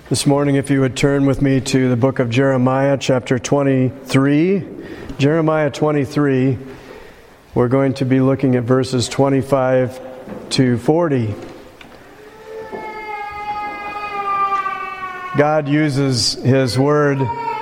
This morning, if you would turn with me to the book of Jeremiah, chapter 23. Jeremiah 23, we're going to be looking at verses 25 to 40. God uses His Word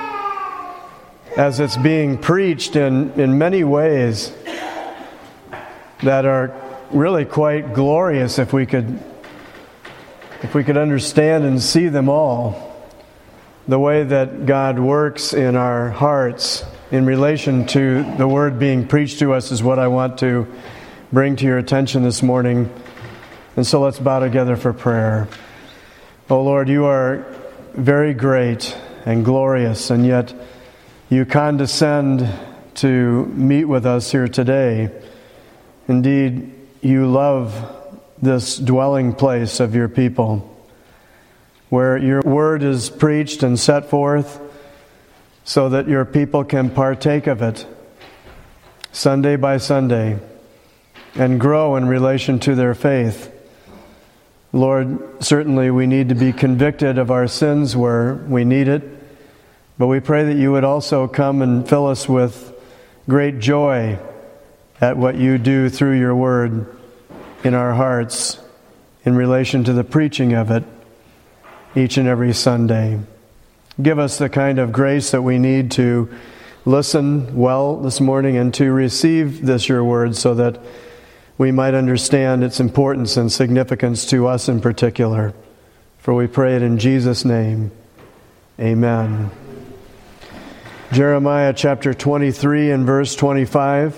as it's being preached in many ways that are really quite glorious if we could understand and see them all. The way that God works in our hearts in relation to the Word being preached to us is what I want to bring to your attention this morning. And so let's bow together for prayer. Oh Lord, you are very great and glorious, and yet you condescend to meet with us here today. Indeed, you love this dwelling place of your people, where your word is preached and set forth so that your people can partake of it Sunday by Sunday and grow in relation to their faith. Lord, certainly we need to be convicted of our sins where we need it, but we pray that you would also come and fill us with great joy at what you do through your word in our hearts in relation to the preaching of it each and every Sunday. Give us the kind of grace that we need to listen well this morning and to receive this your word so that we might understand its importance and significance to us in particular. For we pray it in Jesus' name. Amen. Jeremiah chapter 23 and verse 25.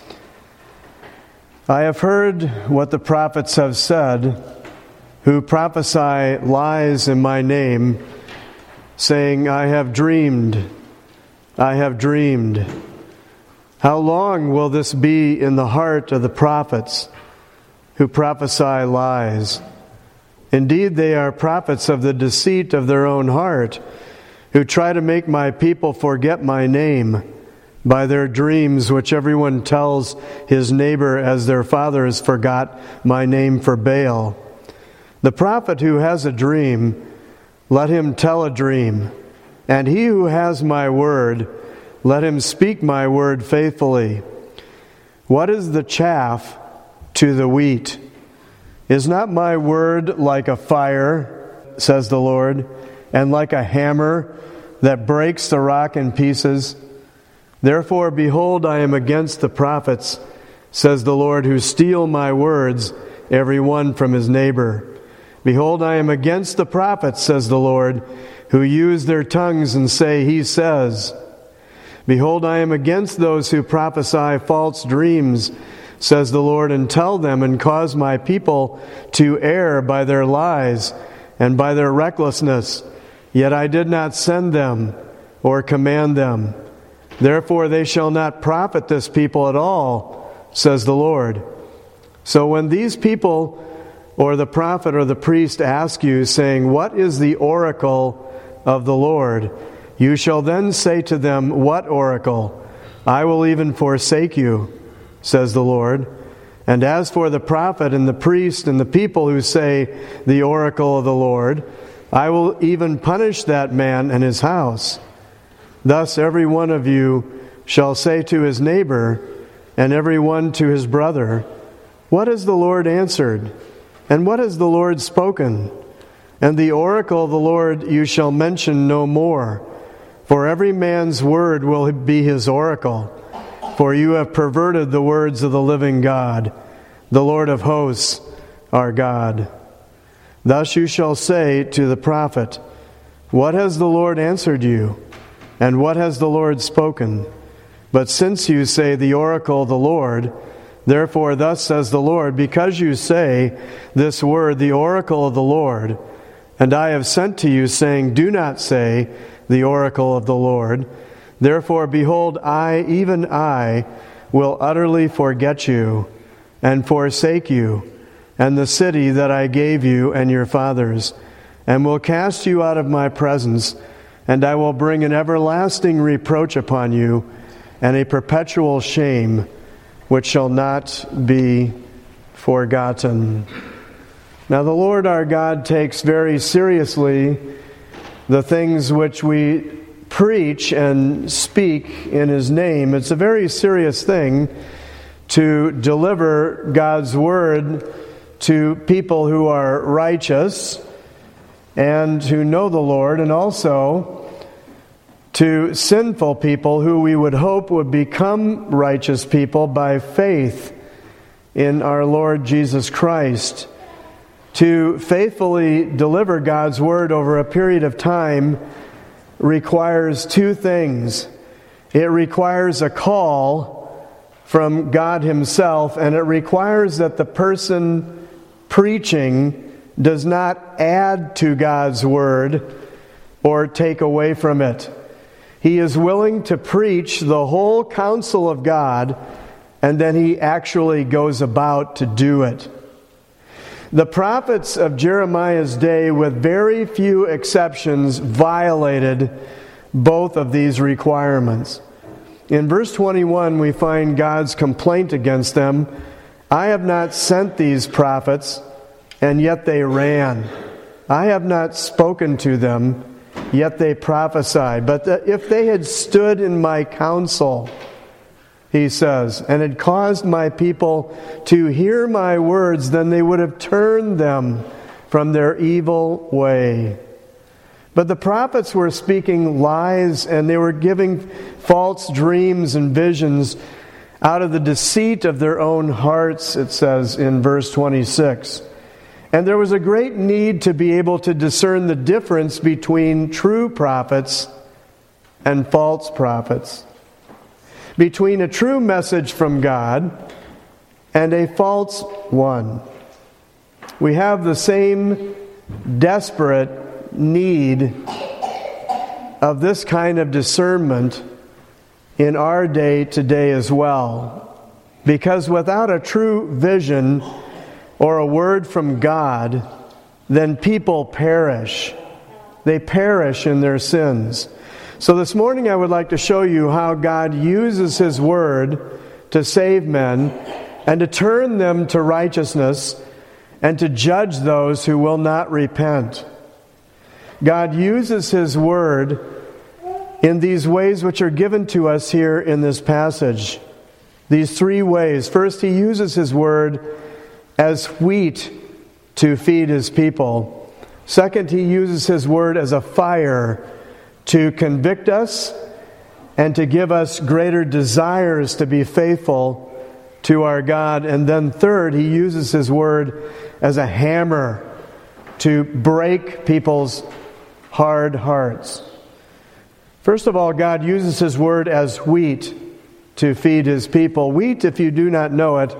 I have heard what the prophets have said, who prophesy lies in my name, saying, I have dreamed, I have dreamed. How long will this be in the heart of the prophets who prophesy lies? Indeed, they are prophets of the deceit of their own heart, who try to make my people forget my name by their dreams, which everyone tells his neighbor as their fathers forgot my name for Baal. The prophet who has a dream, let him tell a dream. And he who has my word, let him speak my word faithfully. What is the chaff to the wheat? Is not my word like a fire, says the Lord, and like a hammer that breaks the rock in pieces? Therefore, behold, I am against the prophets, says the Lord, who steal my words, every one from his neighbor. Behold, I am against the prophets, says the Lord, who use their tongues and say, He says. Behold, I am against those who prophesy false dreams, says the Lord, and tell them and cause my people to err by their lies and by their recklessness. Yet I did not send them or command them. Therefore they shall not profit this people at all, says the Lord. So when these people or the prophet or the priest ask you, saying, What is the oracle of the Lord? You shall then say to them, What oracle? I will even forsake you, says the Lord. And as for the prophet and the priest and the people who say the oracle of the Lord, I will even punish that man and his house. Thus every one of you shall say to his neighbor, and every one to his brother, What has the Lord answered? And what has the Lord spoken? And the oracle of the Lord you shall mention no more, for every man's word will be his oracle. For you have perverted the words of the living God, the Lord of hosts, our God. Thus you shall say to the prophet, What has the Lord answered you? And what has the Lord spoken? But since you say the oracle of the Lord, therefore thus says the Lord, because you say this word, the oracle of the Lord, and I have sent to you, saying, Do not say the oracle of the Lord. Therefore, behold, I, even I, will utterly forget you and forsake you, and the city that I gave you and your fathers, and will cast you out of my presence, and I will bring an everlasting reproach upon you, and a perpetual shame, which shall not be forgotten. Now the Lord our God takes very seriously the things which we preach and speak in His name. It's a very serious thing to deliver God's Word to people who are righteous and who know the Lord, and also to sinful people who we would hope would become righteous people by faith in our Lord Jesus Christ. To faithfully deliver God's Word over a period of time requires two things. It requires a call from God Himself, and it requires that the person preaching does not add to God's Word or take away from it. He is willing to preach the whole counsel of God, and then he actually goes about to do it. The prophets of Jeremiah's day, with very few exceptions, violated both of these requirements. In verse 21, we find God's complaint against them. I have not sent these prophets, and yet they ran. I have not spoken to them, yet they prophesied. But if they had stood in my counsel, he says, and had caused my people to hear my words, then they would have turned them from their evil way. But the prophets were speaking lies, and they were giving false dreams and visions out of the deceit of their own hearts, it says in verse 26. And there was a great need to be able to discern the difference between true prophets and false prophets, between a true message from God and a false one. We have the same desperate need of this kind of discernment in our day today as well. Because without a true vision or a word from God, then people perish. They perish in their sins. So this morning I would like to show you how God uses His Word to save men and to turn them to righteousness and to judge those who will not repent. God uses His Word in these ways which are given to us here in this passage. These three ways. First, He uses His Word as wheat to feed His people. Second, He uses His Word as a fire to convict us and to give us greater desires to be faithful to our God. And then third, He uses His Word as a hammer to break people's hard hearts. First of all, God uses His Word as wheat to feed His people. Wheat, if you do not know it,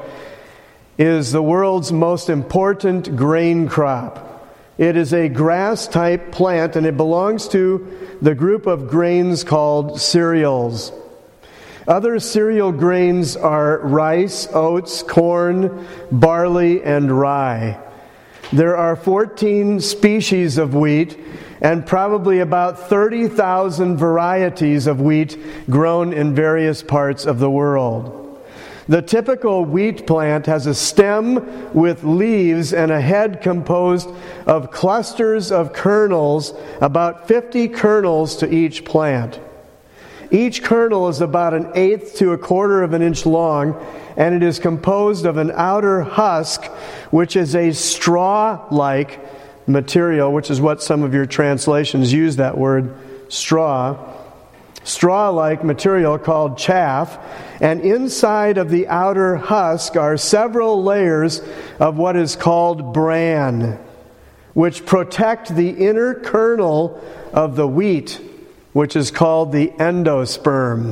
is the world's most important grain crop. It is a grass-type plant, and it belongs to the group of grains called cereals. Other cereal grains are rice, oats, corn, barley, and rye. There are 14 species of wheat and probably about 30,000 varieties of wheat grown in various parts of the world. The typical wheat plant has a stem with leaves and a head composed of clusters of kernels, about 50 kernels to each plant. Each kernel is about 1/8 to 1/4 of an inch long, and it is composed of an outer husk, which is a straw-like material, which is what some of your translations use that word, straw. Straw-like material called chaff, and inside of the outer husk are several layers of what is called bran, which protect the inner kernel of the wheat, which is called the endosperm.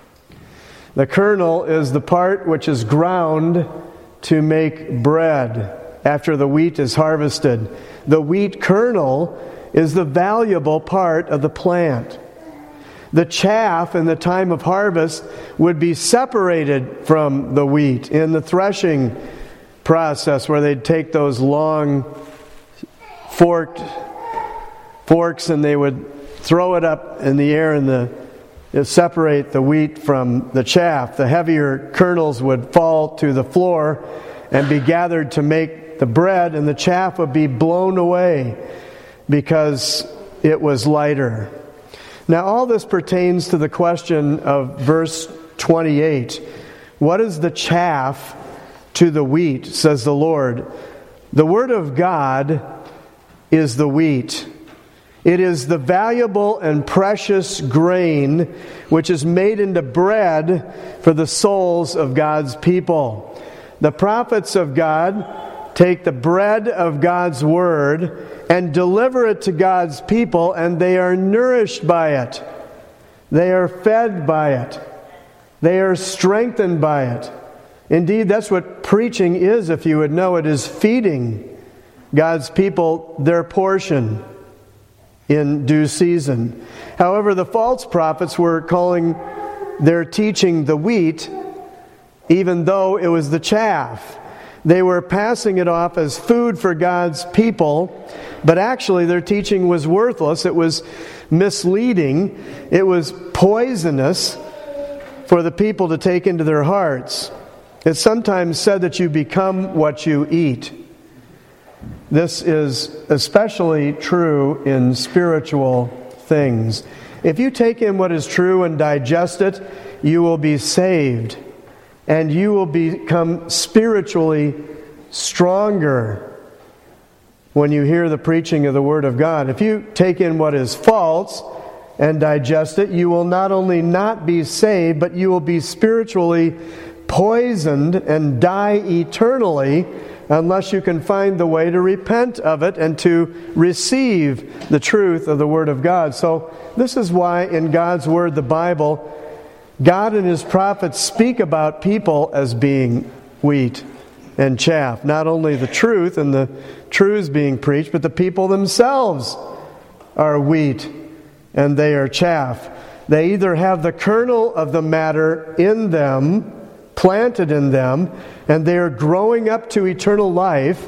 The kernel is the part which is ground to make bread after the wheat is harvested. The wheat kernel is the valuable part of the plant. The chaff in the time of harvest would be separated from the wheat in the threshing process, where they'd take those long forks and they would throw it up in the air and separate the wheat from the chaff. The heavier kernels would fall to the floor and be gathered to make the bread, and the chaff would be blown away because it was lighter. Now all this pertains to the question of verse 28. What is the chaff to the wheat, says the Lord? The Word of God is the wheat. It is the valuable and precious grain which is made into bread for the souls of God's people. The prophets of God take the bread of God's Word and deliver it to God's people, and they are nourished by it. They are fed by it. They are strengthened by it. Indeed, that's what preaching is, if you would know. It is feeding God's people their portion in due season. However, the false prophets were calling their teaching the wheat, even though it was the chaff. They were passing it off as food for God's people, but actually their teaching was worthless. It was misleading. It was poisonous for the people to take into their hearts. It's sometimes said that you become what you eat. This is especially true in spiritual things. If you take in what is true and digest it, you will be saved, and you will become spiritually stronger when you hear the preaching of the Word of God. If you take in what is false and digest it, you will not only not be saved, but you will be spiritually poisoned and die eternally unless you can find the way to repent of it and to receive the truth of the Word of God. So this is why in God's Word, the Bible, God and His prophets speak about people as being wheat and chaff. Not only the truth and the truths being preached, but the people themselves are wheat and they are chaff. They either have the kernel of the matter in them, planted in them, and they are growing up to eternal life,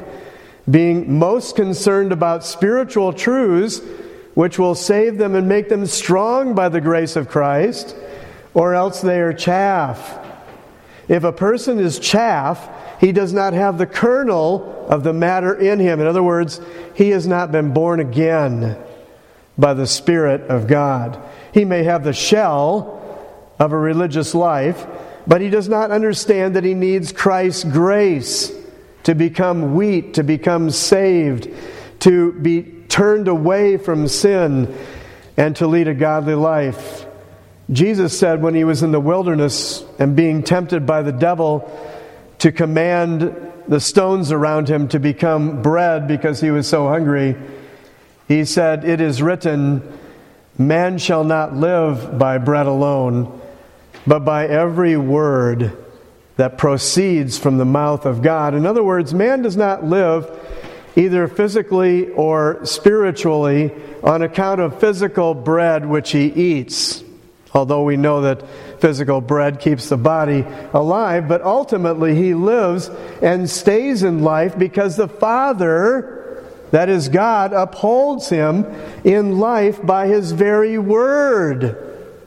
being most concerned about spiritual truths which will save them and make them strong by the grace of Christ, or else they are chaff. If a person is chaff, he does not have the kernel of the matter in him. In other words, he has not been born again by the Spirit of God. He may have the shell of a religious life, but he does not understand that he needs Christ's grace to become wheat, to become saved, to be turned away from sin, and to lead a godly life. Jesus said when He was in the wilderness and being tempted by the devil to command the stones around Him to become bread because He was so hungry, He said, "It is written, man shall not live by bread alone, but by every word that proceeds from the mouth of God." In other words, man does not live either physically or spiritually on account of physical bread which he eats. Although we know that physical bread keeps the body alive, but ultimately he lives and stays in life because the Father, that is God, upholds him in life by His very word,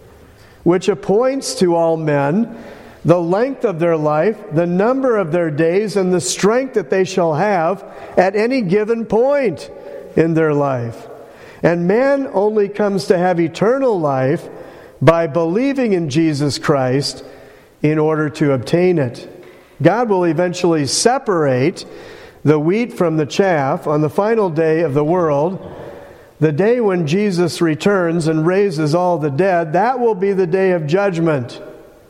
which appoints to all men the length of their life, the number of their days, and the strength that they shall have at any given point in their life. And man only comes to have eternal life by believing in Jesus Christ in order to obtain it. God will eventually separate the wheat from the chaff on the final day of the world, the day when Jesus returns and raises all the dead. That will be the day of judgment.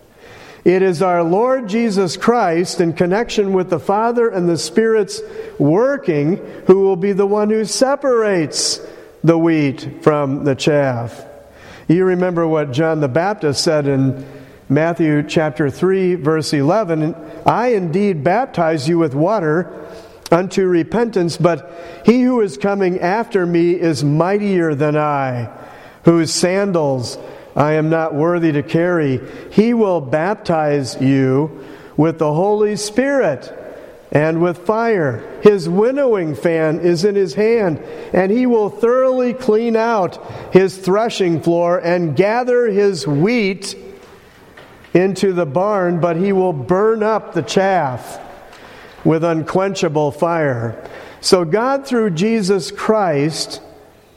It is our Lord Jesus Christ, in connection with the Father and the Spirit's working, who will be the one who separates the wheat from the chaff. You remember what John the Baptist said in Matthew chapter 3, verse 11, "I indeed baptize you with water unto repentance, but he who is coming after me is mightier than I, whose sandals I am not worthy to carry. He will baptize you with the Holy Spirit and with fire. His winnowing fan is in his hand, and he will thoroughly clean out his threshing floor and gather his wheat into the barn, but he will burn up the chaff with unquenchable fire." So God, through Jesus Christ,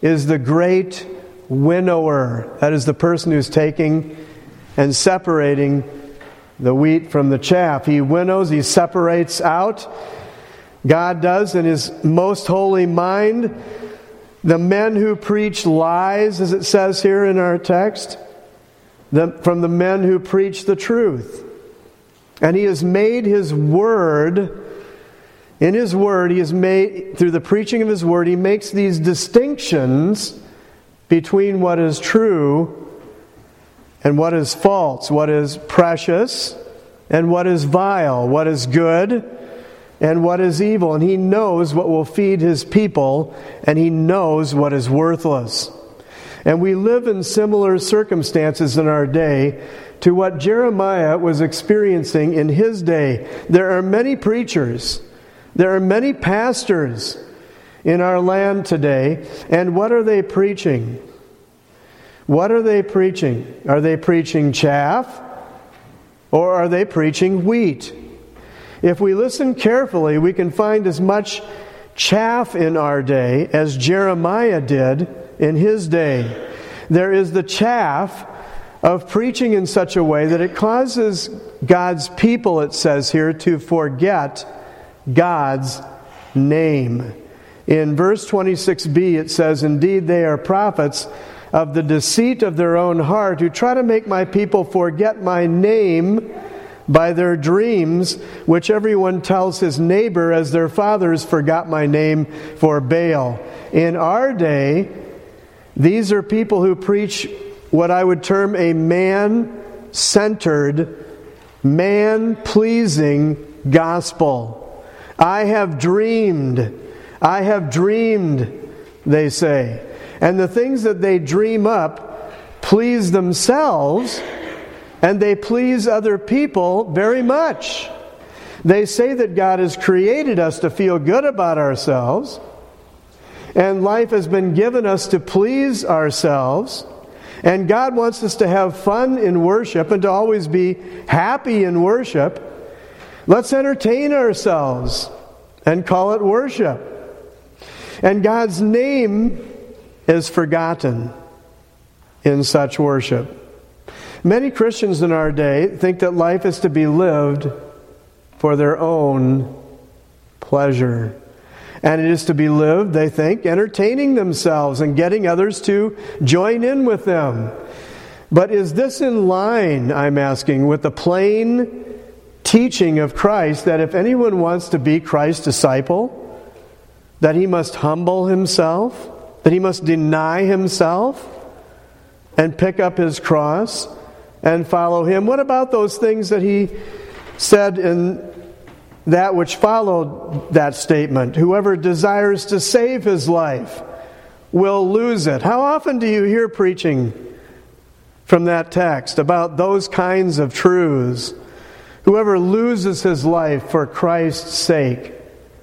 is the great winnower. That is the person who's taking and separating the wheat from the chaff. He winnows, he separates out. God does in his most holy mind. The men who preach lies, as it says here in our text, from the men who preach the truth. And he has made his word, in his word, he has made, through the preaching of his word, he makes these distinctions between what is true and what is false, what is precious and what is vile, what is good and what is evil. And he knows what will feed his people, and he knows what is worthless. And we live in similar circumstances in our day to what Jeremiah was experiencing in his day. There are many preachers, there are many pastors in our land today, and what are they preaching? What are they preaching? Are they preaching chaff, or are they preaching wheat? If we listen carefully, we can find as much chaff in our day as Jeremiah did in his day. There is the chaff of preaching in such a way that it causes God's people, it says here, to forget God's name. In verse 26b it says, "Indeed they are prophets of the deceit of their own heart, who try to make my people forget my name by their dreams, which everyone tells his neighbor, as their fathers forgot my name for Baal." In our day, these are people who preach what I would term a man-centered, man-pleasing gospel. I have dreamed, they say. And the things that they dream up please themselves, and they please other people very much. They say that God has created us to feel good about ourselves, and life has been given us to please ourselves, and God wants us to have fun in worship and to always be happy in worship. Let's entertain ourselves and call it worship. And God's name is forgotten in such worship. Many Christians in our day think that life is to be lived for their own pleasure. And it is to be lived, they think, entertaining themselves and getting others to join in with them. But is this in line, I'm asking, with the plain teaching of Christ that if anyone wants to be Christ's disciple, that he must humble himself, that he must deny himself and pick up his cross and follow him? What about those things that he said in that which followed that statement? Whoever desires to save his life will lose it. How often do you hear preaching from that text about those kinds of truths? Whoever loses his life for Christ's sake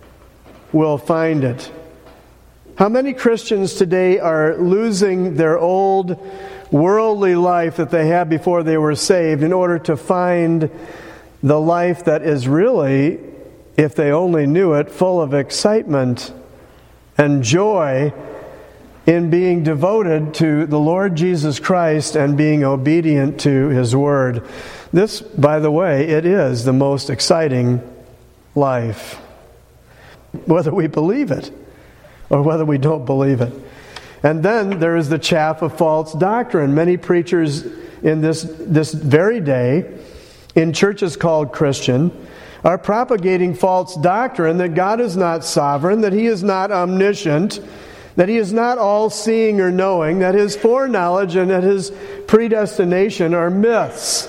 will find it. How many Christians today are losing their old worldly life that they had before they were saved in order to find the life that is really, if they only knew it, full of excitement and joy in being devoted to the Lord Jesus Christ and being obedient to His Word? This, by the way, it is the most exciting life, whether we believe it or whether we don't believe it. And then there is the chaff of false doctrine. Many preachers in this very day, in churches called Christian, are propagating false doctrine that God is not sovereign, that He is not omniscient, that He is not all-seeing or knowing, that His foreknowledge and that His predestination are myths.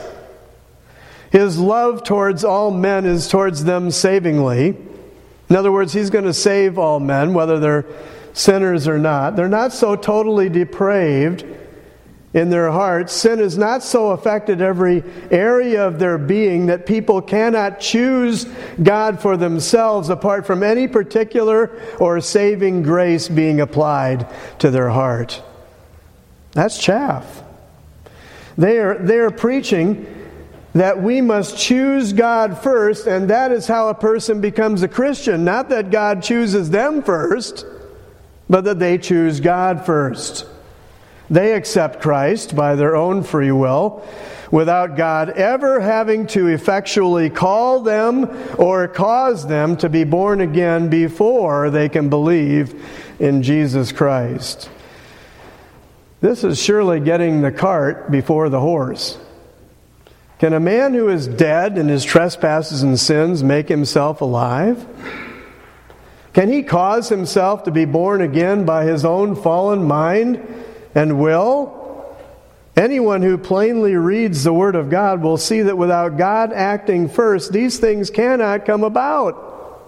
His love towards all men is towards them savingly. In other words, He's going to save all men, whether they're sinners or not. They're not so totally depraved in their hearts. Sin has not so affected every area of their being that people cannot choose God for themselves apart from any particular or saving grace being applied to their heart. That's chaff. They are preaching that we must choose God first, and that is how a person becomes a Christian. Not that God chooses them first. but that they choose God first. They accept Christ by their own free will, without God ever having to effectually call them or cause them to be born again before they can believe in Jesus Christ. This is surely getting the cart before the horse. Can a man who is dead in his trespasses and sins make himself alive? Can he cause himself to be born again by his own fallen mind and will? Anyone who plainly reads the Word of God will see that without God acting first, these things cannot come about.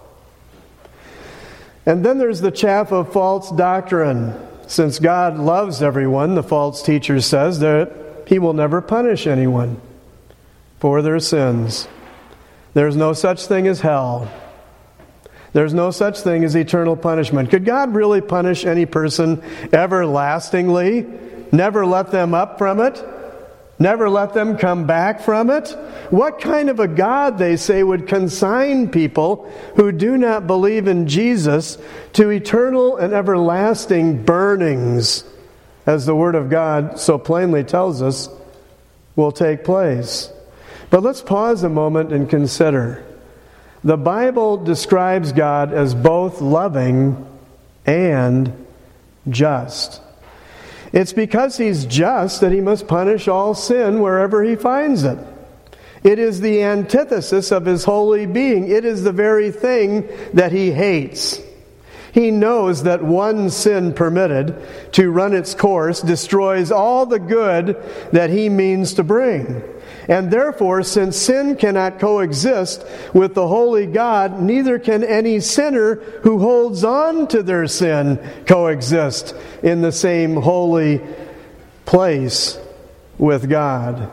And then there's the chaff of false doctrine. Since God loves everyone, the false teacher says that He will never punish anyone for their sins. There's no such thing as hell. There's no such thing as eternal punishment. Could God really punish any person everlastingly? Never let them up from it? Never let them come back from it? What kind of a God, they say, would consign people who do not believe in Jesus to eternal and everlasting burnings, as the Word of God so plainly tells us will take place? But let's pause a moment and consider. The Bible describes God as both loving and just. It's because He's just that He must punish all sin wherever He finds it. It is the antithesis of His holy being. It is the very thing that He hates. He knows that one sin permitted to run its course destroys all the good that He means to bring. And therefore, since sin cannot coexist with the holy God, neither can any sinner who holds on to their sin coexist in the same holy place with God.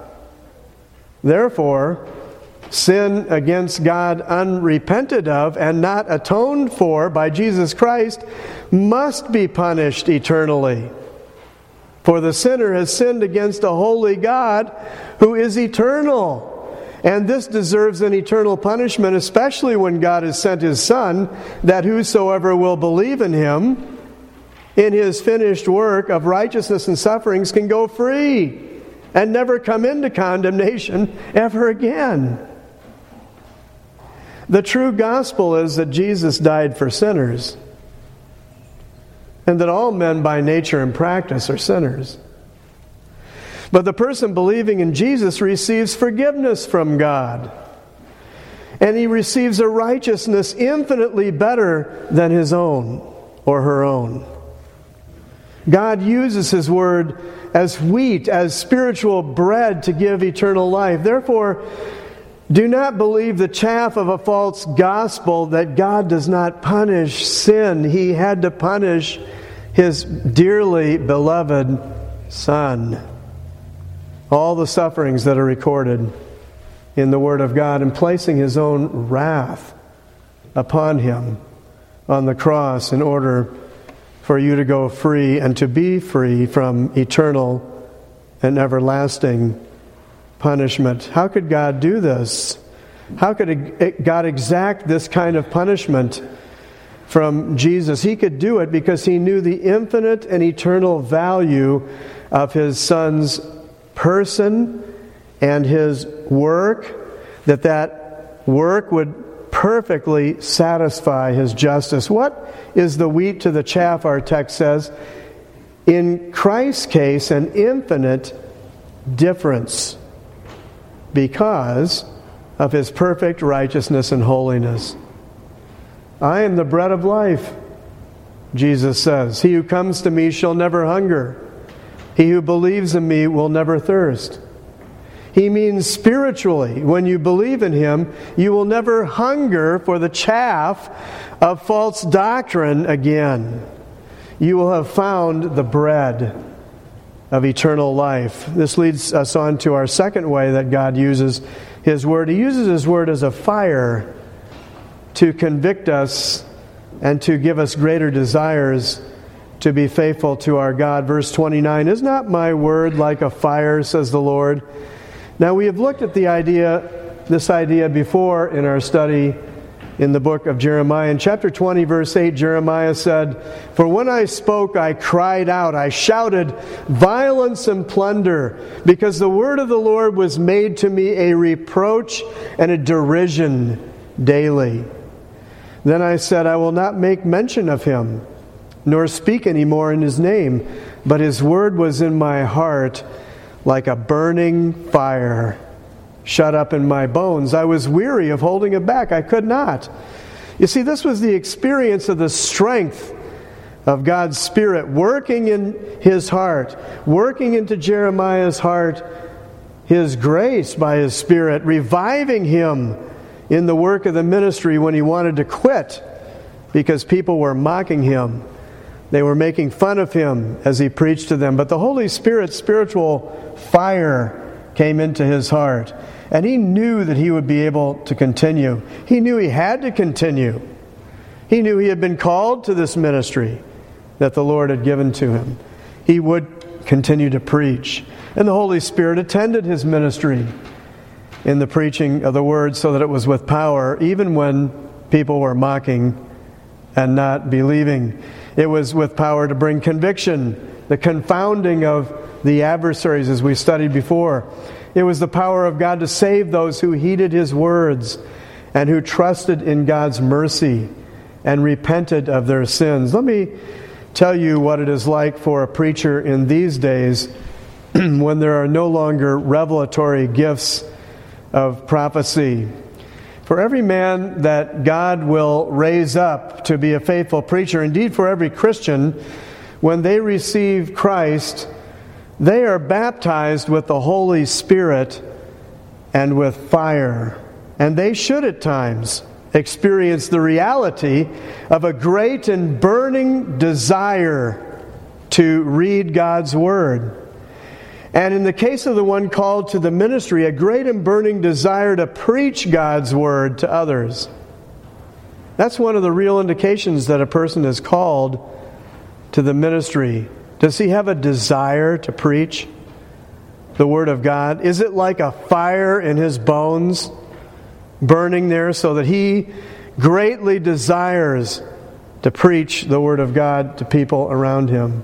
Therefore, sin against God unrepented of and not atoned for by Jesus Christ must be punished eternally. For the sinner has sinned against a holy God who is eternal. And this deserves an eternal punishment, especially when God has sent His Son, that whosoever will believe in Him, in His finished work of righteousness and sufferings, can go free and never come into condemnation ever again. The true gospel is that Jesus died for sinners, and that all men by nature and practice are sinners. But the person believing in Jesus receives forgiveness from God. And he receives a righteousness infinitely better than his own or her own. God uses His Word as wheat, as spiritual bread to give eternal life. Therefore, do not believe the chaff of a false gospel that God does not punish sin. He had to punish His dearly beloved Son. All the sufferings that are recorded in the Word of God, and placing His own wrath upon Him on the cross in order for you to go free and to be free from eternal and everlasting punishment. How could God do this? How could God exact this kind of punishment from Jesus? He could do it because He knew the infinite and eternal value of His Son's person and His work, that work would perfectly satisfy His justice. What is the wheat to the chaff, our text says? In Christ's case, an infinite difference because of His perfect righteousness and holiness. I am the bread of life, Jesus says. He who comes to me shall never hunger. He who believes in me will never thirst. He means spiritually, when you believe in Him, you will never hunger for the chaff of false doctrine again. You will have found the bread of eternal life. This leads us on to our second way that God uses His Word. He uses His Word as a fire to convict us and to give us greater desires to be faithful to our God. Verse 29, "Is not my word like a fire, says the Lord?" Now we have looked at this idea before in our study in the book of Jeremiah. In chapter 20, verse 8, Jeremiah said, "For when I spoke, I cried out, I shouted violence and plunder, because the word of the Lord was made to me a reproach and a derision daily. Then I said, I will not make mention of him, nor speak any more in his name. But his word was in my heart like a burning fire, shut up in my bones. I was weary of holding it back. I could not." You see, this was the experience of the strength of God's Spirit working in his heart, working into Jeremiah's heart, his grace by his Spirit, reviving him in the work of the ministry when he wanted to quit because people were mocking him. They were making fun of him as he preached to them. But the Holy Spirit's spiritual fire came into his heart. And he knew that he would be able to continue. He knew he had to continue. He knew he had been called to this ministry that the Lord had given to him. He would continue to preach. And the Holy Spirit attended his ministry in the preaching of the Word so that it was with power, even when people were mocking and not believing. It was with power to bring conviction, the confounding of the adversaries as we studied before. It was the power of God to save those who heeded his words and who trusted in God's mercy and repented of their sins. Let me tell you what it is like for a preacher in these days when there are no longer revelatory gifts of prophecy. For every man that God will raise up to be a faithful preacher, indeed for every Christian, when they receive Christ, they are baptized with the Holy Spirit and with fire. And they should at times experience the reality of a great and burning desire to read God's Word. And in the case of the one called to the ministry, a great and burning desire to preach God's Word to others. That's one of the real indications that a person is called to the ministry. Does he have a desire to preach the Word of God? Is it like a fire in his bones, burning there so that he greatly desires to preach the Word of God to people around him?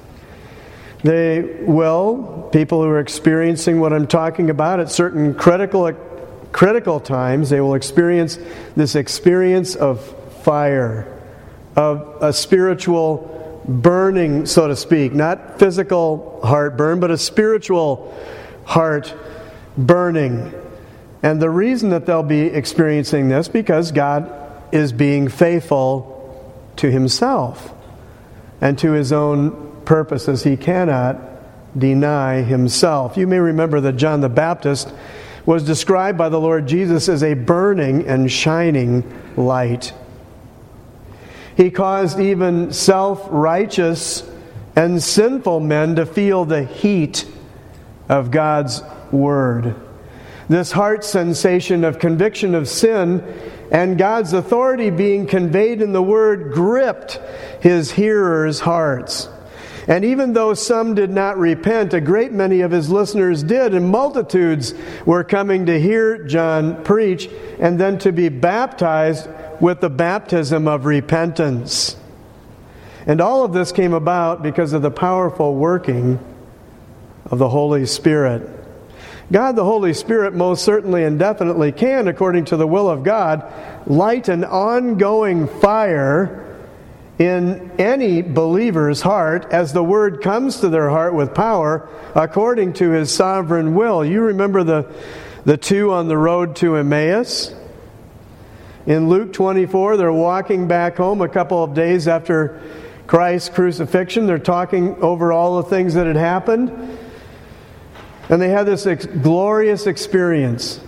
People who are experiencing what I'm talking about at certain critical times, they will experience this experience of fire, of a spiritual burning, so to speak. Not physical heartburn, but a spiritual heart burning. And the reason that they'll be experiencing this, because God is being faithful to himself and to his own purposes. He cannot deny himself. You may remember that John the Baptist was described by the Lord Jesus as a burning and shining light. He caused even self-righteous and sinful men to feel the heat of God's Word. This heart sensation of conviction of sin and God's authority being conveyed in the Word gripped his hearers' hearts. And even though some did not repent, a great many of his listeners did, and multitudes were coming to hear John preach and then to be baptized with the baptism of repentance. And all of this came about because of the powerful working of the Holy Spirit. God, the Holy Spirit, most certainly and definitely can, according to the will of God, light an ongoing fire in any believer's heart as the Word comes to their heart with power according to his sovereign will. You remember the two on the road to Emmaus? In Luke 24, they're walking back home a couple of days after Christ's crucifixion. They're talking over all the things that had happened. And they had this glorious experience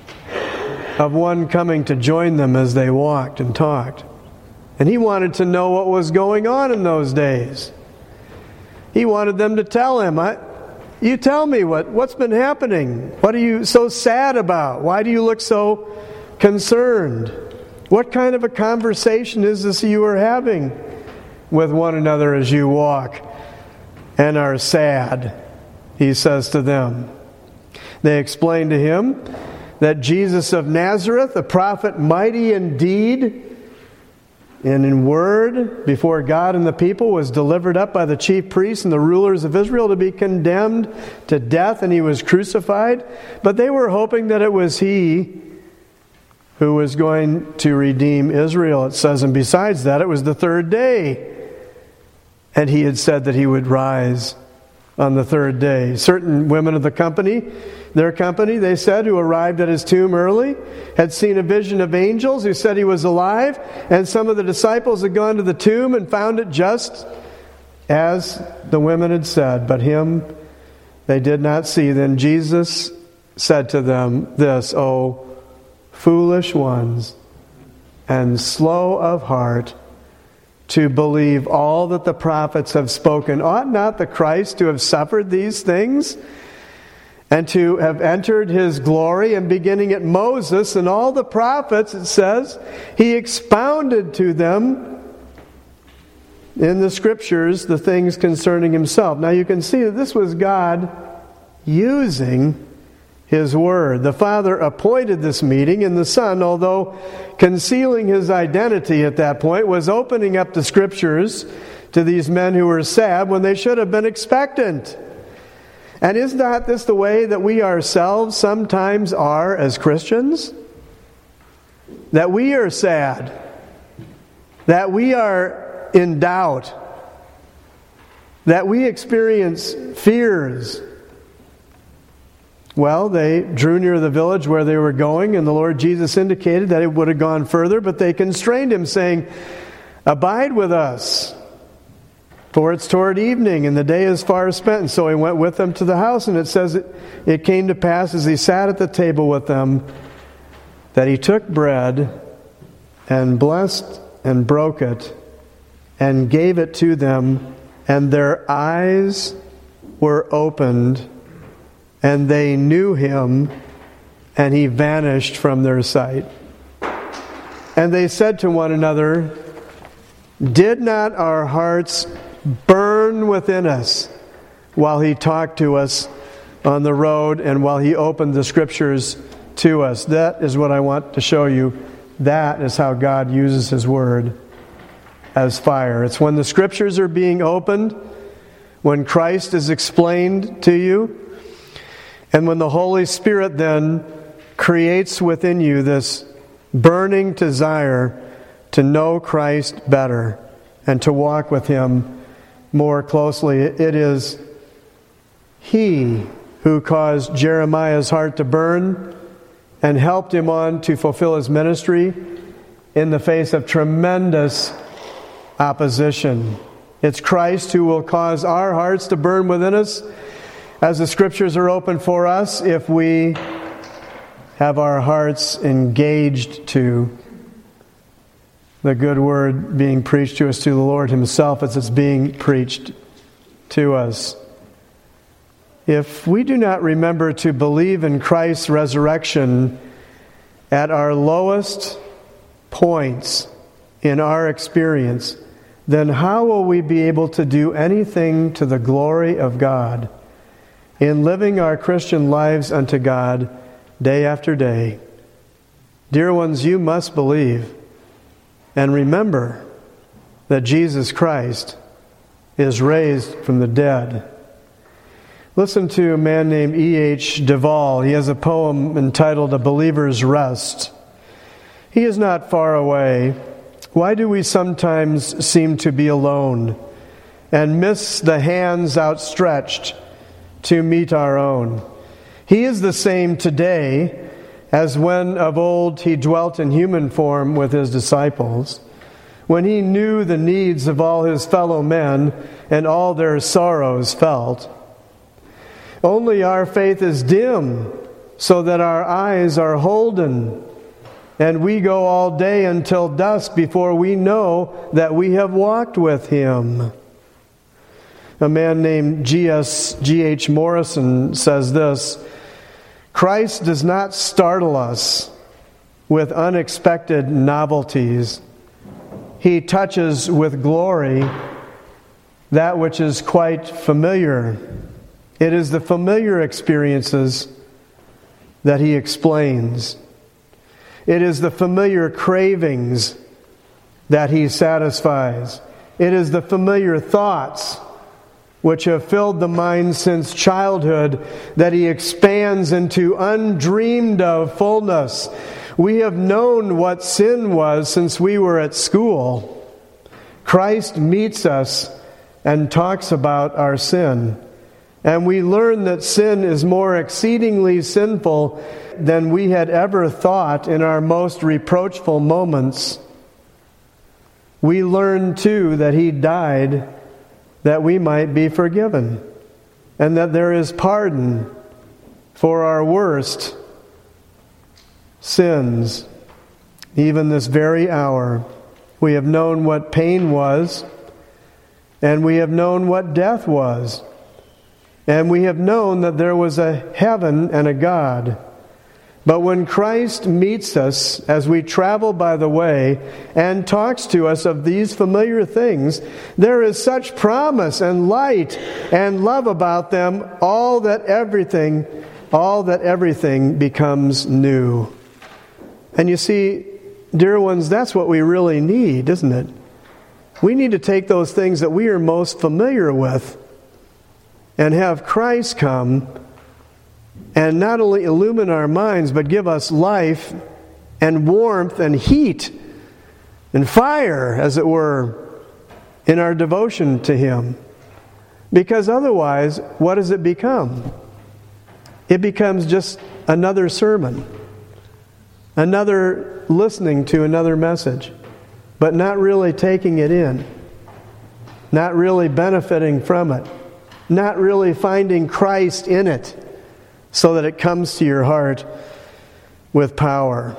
of one coming to join them as they walked and talked. And he wanted to know what was going on in those days. He wanted them to tell him, you tell me what's been happening. What are you so sad about? Why do you look so concerned? What kind of a conversation is this you are having with one another as you walk and are sad? He says to them. They explained to him that Jesus of Nazareth, a prophet mighty in deed and in word before God and the people, was delivered up by the chief priests and the rulers of Israel to be condemned to death, and he was crucified. But they were hoping that it was he who was going to redeem Israel, it says. And besides that, it was the third day. And he had said that he would rise on the third day. Certain women of their company, they said, who arrived at his tomb early, had seen a vision of angels who said he was alive. And some of the disciples had gone to the tomb and found it just as the women had said. But him they did not see. Then Jesus said to them this, "O foolish ones, and slow of heart to believe all that the prophets have spoken. Ought not the Christ to have suffered these things, and to have entered his glory?" And beginning at Moses and all the prophets, it says, he expounded to them in the Scriptures the things concerning himself. Now you can see that this was God using his word. The Father appointed this meeting, and the Son, although concealing his identity at that point, was opening up the Scriptures to these men who were sad when they should have been expectant. And is not this the way that we ourselves sometimes are as Christians? That we are sad, that we are in doubt, that we experience fears. Well, they drew near the village where they were going, and the Lord Jesus indicated that it would have gone further, but they constrained him, saying, "Abide with us, for it's toward evening, and the day is far spent." And so he went with them to the house, and it says it came to pass as he sat at the table with them, that he took bread and blessed and broke it and gave it to them, and their eyes were opened, and they knew him, and he vanished from their sight. And they said to one another, "Did not our hearts burn within us while he talked to us on the road and while he opened the Scriptures to us?" That is what I want to show you. That is how God uses his word, as fire. It's when the Scriptures are being opened, when Christ is explained to you, and when the Holy Spirit then creates within you this burning desire to know Christ better and to walk with him more closely. It is he who caused Jeremiah's heart to burn and helped him on to fulfill his ministry in the face of tremendous opposition. It's Christ who will cause our hearts to burn within us as the Scriptures are open for us, if we have our hearts engaged to the good word being preached to us, to the Lord himself as it's being preached to us. If we do not remember to believe in Christ's resurrection at our lowest points in our experience, then how will we be able to do anything to the glory of God in living our Christian lives unto God day after day? Dear ones, you must believe and remember that Jesus Christ is raised from the dead. Listen to a man named E.H. Duvall. He has a poem entitled "A Believer's Rest." He is not far away. Why do we sometimes seem to be alone and miss the hands outstretched to meet our own? He is the same today as when of old he dwelt in human form with his disciples, when he knew the needs of all his fellow men and all their sorrows felt. Only our faith is dim, so that our eyes are holden, and we go all day until dusk before we know that we have walked with him. A man named G.H. Morrison says this: Christ does not startle us with unexpected novelties. He touches with glory that which is quite familiar. It is the familiar experiences that He explains. It is the familiar cravings that He satisfies. It is the familiar thoughts which have filled the mind since childhood that He expands into undreamed of fullness. We have known what sin was since we were at school. Christ meets us and talks about our sin. And we learn that sin is more exceedingly sinful than we had ever thought in our most reproachful moments. We learn too that He died that we might be forgiven, and that there is pardon for our worst sins. Even this very hour, we have known what pain was, and we have known what death was, and we have known that there was a heaven and a God. But when Christ meets us as we travel by the way and talks to us of these familiar things, there is such promise and light and love about them, all that everything becomes new. And you see, dear ones, that's what we really need, isn't it? We need to take those things that we are most familiar with and have Christ come and not only illumine our minds, but give us life and warmth and heat and fire, as it were, in our devotion to Him. Because otherwise, what does it become? It becomes just another sermon, another listening to another message, but not really taking it in, not really benefiting from it, not really finding Christ in it, so that it comes to your heart with power.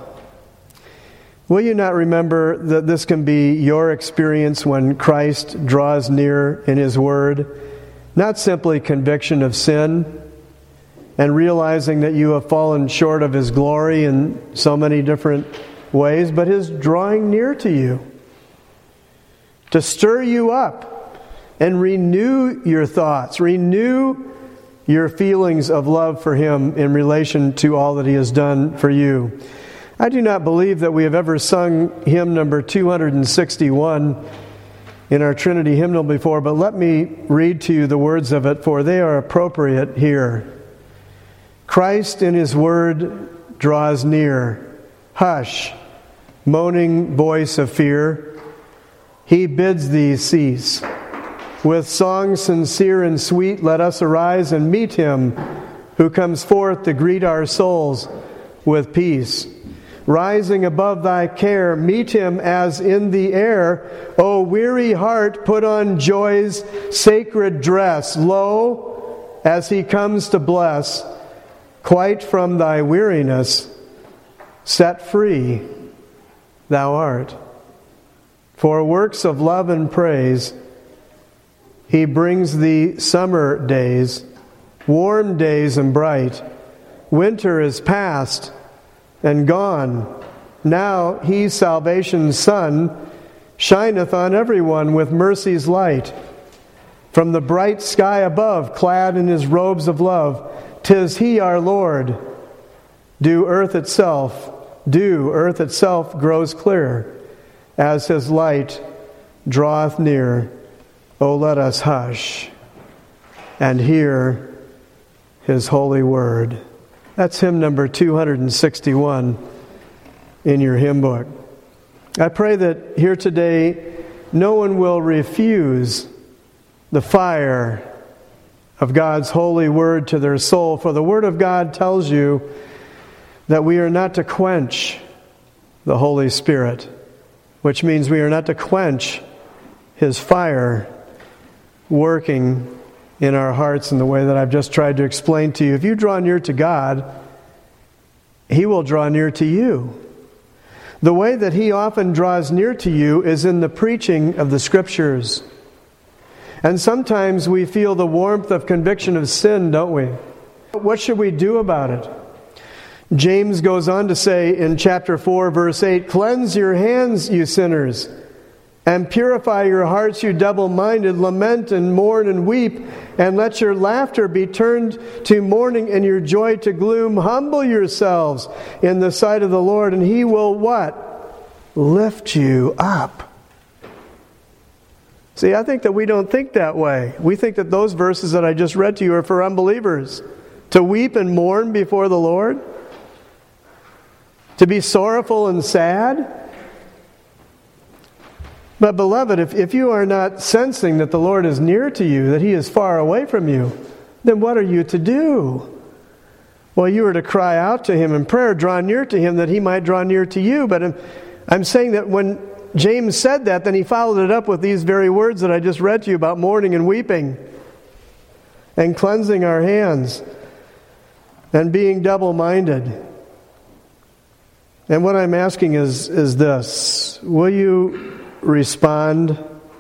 Will you not remember that this can be your experience when Christ draws near in His Word? Not simply conviction of sin and realizing that you have fallen short of His glory in so many different ways, but His drawing near to you to stir you up and renew your thoughts, renew your feelings of love for Him in relation to all that He has done for you. I do not believe that we have ever sung hymn number 261 in our Trinity hymnal before, but let me read to you the words of it, for they are appropriate here. Christ in His Word draws near. Hush, moaning voice of fear. He bids thee cease. With songs sincere and sweet, let us arise and meet Him who comes forth to greet our souls with peace. Rising above thy care, meet Him as in the air. O weary heart, put on joy's sacred dress. Lo, as He comes to bless, quite from thy weariness, set free thou art. For works of love and praise, He brings thee summer days, warm days and bright. Winter is past and gone. Now He, salvation's Sun, shineth on everyone with mercy's light. From the bright sky above, clad in His robes of love, 'tis He our Lord. Earth itself grows clear, as His light draweth near. O let us hush and hear His holy word. That's hymn number 261 in your hymn book. I pray that here today no one will refuse the fire of God's holy word to their soul, for the Word of God tells you that we are not to quench the Holy Spirit, which means we are not to quench His fire working in our hearts in the way that I've just tried to explain to you. If you draw near to God, He will draw near to you. The way that He often draws near to you is in the preaching of the Scriptures. And sometimes we feel the warmth of conviction of sin, don't we? What should we do about it? James goes on to say in chapter 4, verse 8, "Cleanse your hands, you sinners, And purify your hearts, you double-minded. Lament and mourn and weep, and let your laughter be turned to mourning and your joy to gloom. Humble yourselves in the sight of the Lord, and He will what? Lift you up. See, I think that we don't think that way. We think that those verses that I just read to you are for unbelievers. To weep and mourn before the Lord? To be sorrowful and sad? But beloved, if you are not sensing that the Lord is near to you, that He is far away from you, then what are you to do? Well, you are to cry out to Him in prayer, draw near to Him that He might draw near to you. But I'm saying that when James said that, then he followed it up with these very words that I just read to you about mourning and weeping and cleansing our hands and being double-minded. And what I'm asking is this: will you respond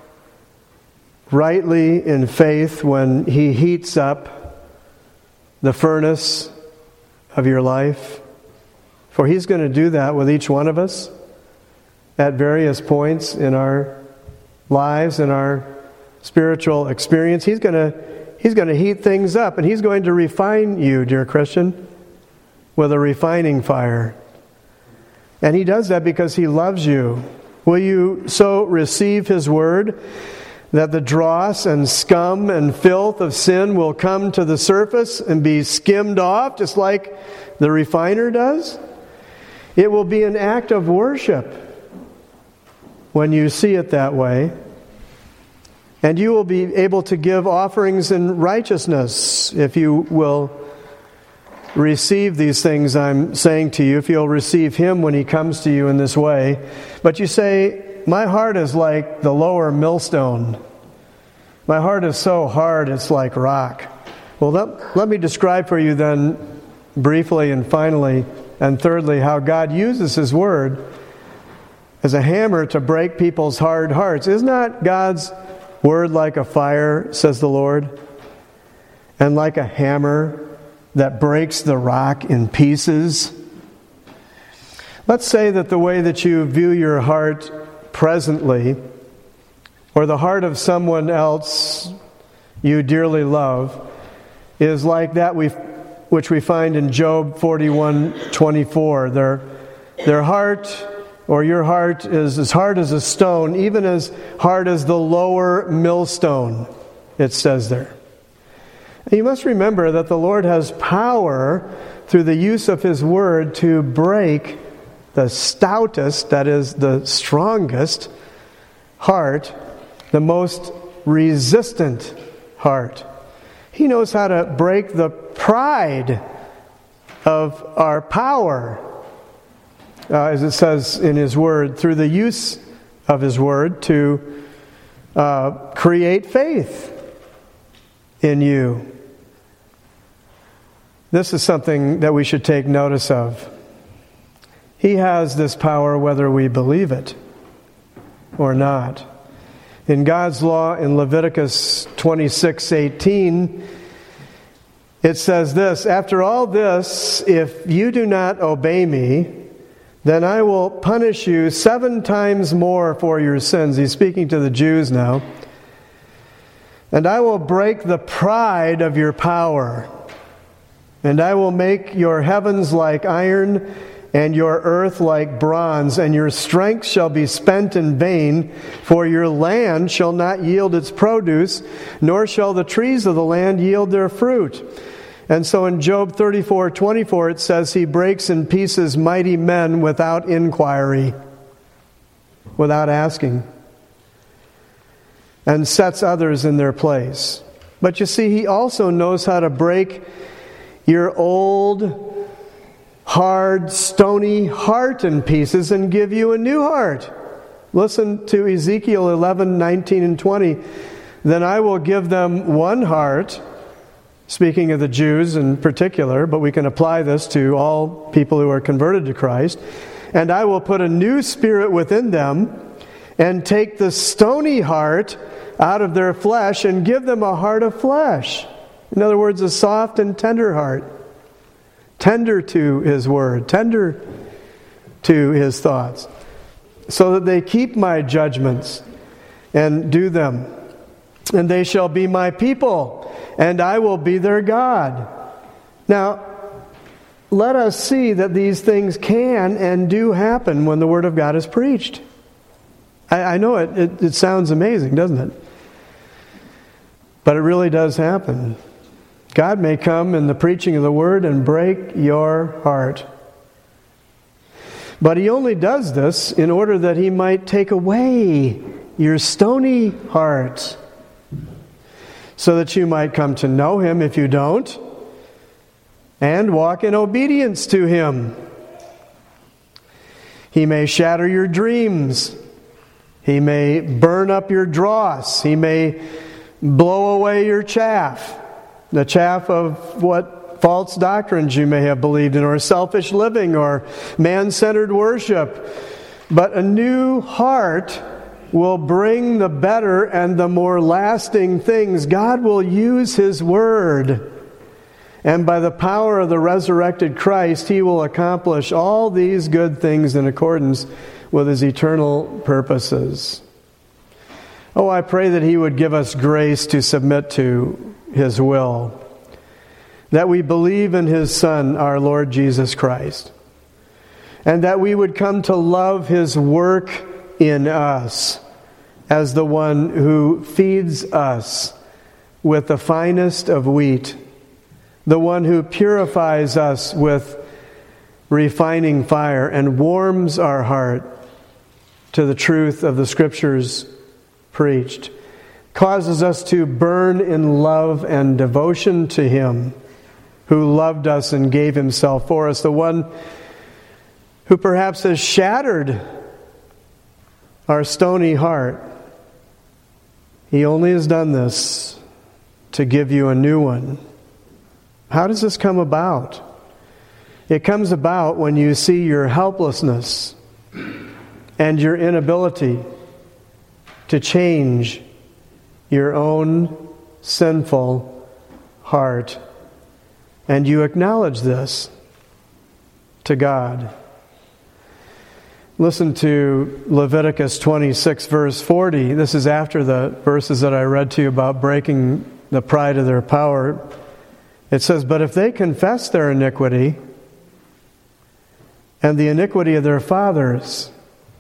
rightly in faith when He heats up the furnace of your life? For He's going to do that with each one of us at various points in our lives, in our spiritual experience. He's going to heat things up, and He's going to refine you, dear Christian, with a refining fire. And He does that because He loves you. Will you so receive His word that the dross and scum and filth of sin will come to the surface and be skimmed off just like the refiner does? It will be an act of worship when you see it that way. And you will be able to give offerings in righteousness if you will receive these things I'm saying to you, if you'll receive Him when He comes to you in this way. But you say, my heart is like the lower millstone. My heart is so hard it's like rock. Well, let me describe for you then briefly and finally and thirdly how God uses His word as a hammer to break people's hard hearts. Is not God's word like a fire, says the Lord, and like a hammer that breaks the rock in pieces? Let's say that the way that you view your heart presently, or the heart of someone else you dearly love, is like that which we find in Job 41:24. Their heart, or your heart, is as hard as a stone, even as hard as the lower millstone, it says there. And you must remember that the Lord has power through the use of His word to break the stoutest, that is, the strongest heart, the most resistant heart. He knows how to break the pride of our power, as it says in His word, through the use of His word to create faith in you. This is something that we should take notice of. He has this power whether we believe it or not. In God's law in Leviticus 26:18, it says this: after all this, if you do not obey me, then I will punish you 7 times more for your sins. He's speaking to the Jews now. And I will break the pride of your power. And I will make your heavens like iron and your earth like bronze, and your strength shall be spent in vain, for your land shall not yield its produce, nor shall the trees of the land yield their fruit. And so in Job 34:24 it says, He breaks in pieces mighty men without inquiry, without asking, and sets others in their place. But you see, He also knows how to break your old, hard, stony heart in pieces and give you a new heart. Listen to Ezekiel 11:19 and 20. Then I will give them one heart, speaking of the Jews in particular, but we can apply this to all people who are converted to Christ. And I will put a new spirit within them and take the stony heart out of their flesh and give them a heart of flesh. In other words, a soft and tender heart. Tender to His word. Tender to His thoughts. So that they keep my judgments and do them. And they shall be my people, and I will be their God. Now, let us see that these things can and do happen when the Word of God is preached. I know it sounds amazing, doesn't it? But it really does happen. God may come in the preaching of the Word and break your heart. But He only does this in order that He might take away your stony heart, so that you might come to know Him if you don't, and walk in obedience to Him. He may shatter your dreams. He may burn up your dross. He may blow away your chaff, the chaff of what false doctrines you may have believed in, or selfish living, or man-centered worship. But a new heart will bring the better and the more lasting things. God will use His Word, and by the power of the resurrected Christ, He will accomplish all these good things in accordance with His eternal purposes. Oh, I pray that He would give us grace to submit to His will, that we believe in His Son, our Lord Jesus Christ, and that we would come to love His work in us as the one who feeds us with the finest of wheat, the one who purifies us with refining fire and warms our heart to the truth of the Scriptures preached, causes us to burn in love and devotion to Him who loved us and gave Himself for us, the one who perhaps has shattered our stony heart. He only has done this to give you a new one. How does this come about? It comes about when you see your helplessness and your inability to change your own sinful heart. And you acknowledge this to God. Listen to Leviticus 26, verse 40. This is after the verses that I read to you about breaking the pride of their power. It says, "But if they confess their iniquity and the iniquity of their fathers,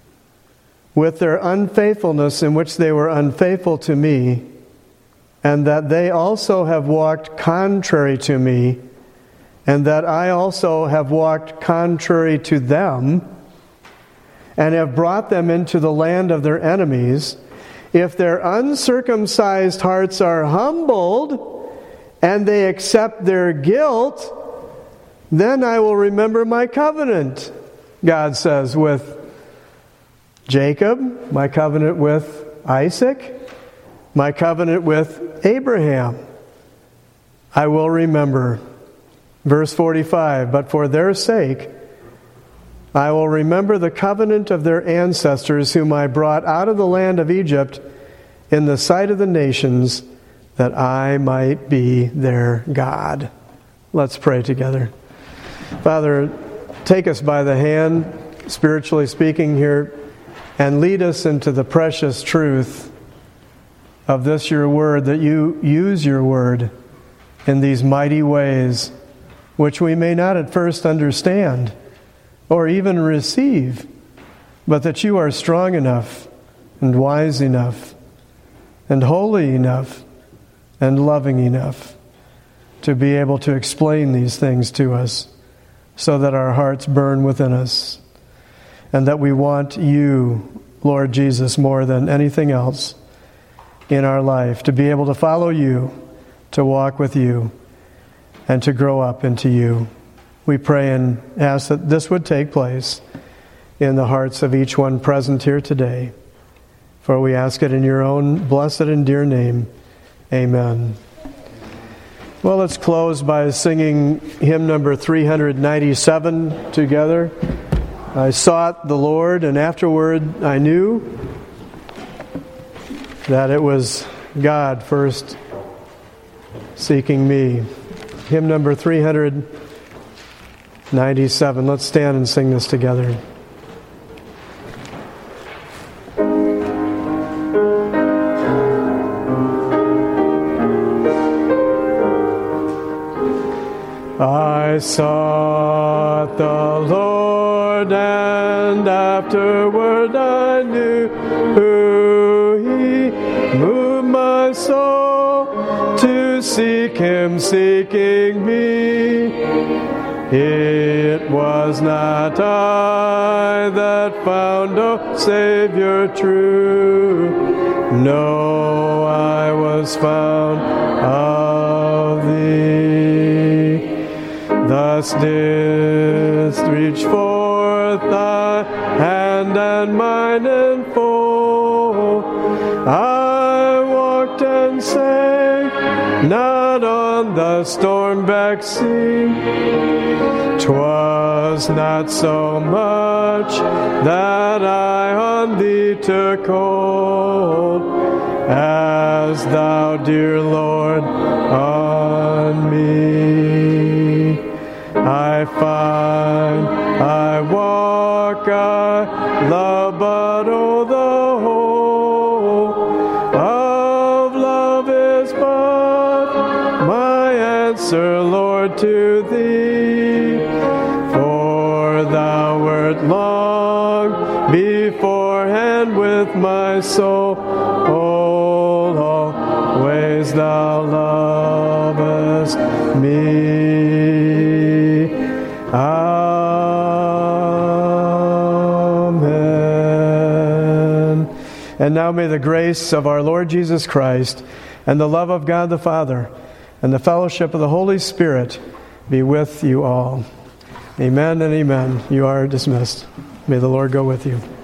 with their unfaithfulness in which they were unfaithful to me, and that they also have walked contrary to me, and that I also have walked contrary to them, and have brought them into the land of their enemies, if their uncircumcised hearts are humbled, and they accept their guilt, then I will remember my covenant," God says, "with Jacob, my covenant with Isaac, my covenant with Abraham. I will remember." Verse 45, "But for their sake I will remember the covenant of their ancestors, whom I brought out of the land of Egypt in the sight of the nations, that I might be their God." Let's pray together. Father, take us by the hand, spiritually speaking here, and lead us into the precious truth of this your word, that you use your word in these mighty ways, which we may not at first understand or even receive, but that you are strong enough and wise enough and holy enough and loving enough to be able to explain these things to us, so that our hearts burn within us, and that we want you, Lord Jesus, more than anything else in our life, to be able to follow you, to walk with you, and to grow up into you. We pray and ask that this would take place in the hearts of each one present here today. For we ask it in your own blessed and dear name. Amen. Well, let's close by singing hymn number 397 together. I sought the Lord, and afterward I knew that it was God first seeking me. Hymn number 397. Let's stand and sing this together. I sought the Lord, and afterward I knew He moved my soul to seek Him, seeking me. It was not I that found a Savior true. No, I was found of Thee. Thus didst reach forth Thy hand and mine enfold. I walked and sang, not on the storm-backed sea. 'Twas not so much that I on Thee took hold, as Thou, dear Lord, on me. I find, I walk, I love, but oh, the whole of love is but my answer, Lord, to Thee. For Thou wert long beforehand with my soul, always Thou lovest me. Amen. And now may the grace of our Lord Jesus Christ and the love of God the Father and the fellowship of the Holy Spirit be with you all. Amen and amen. You are dismissed. May the Lord go with you.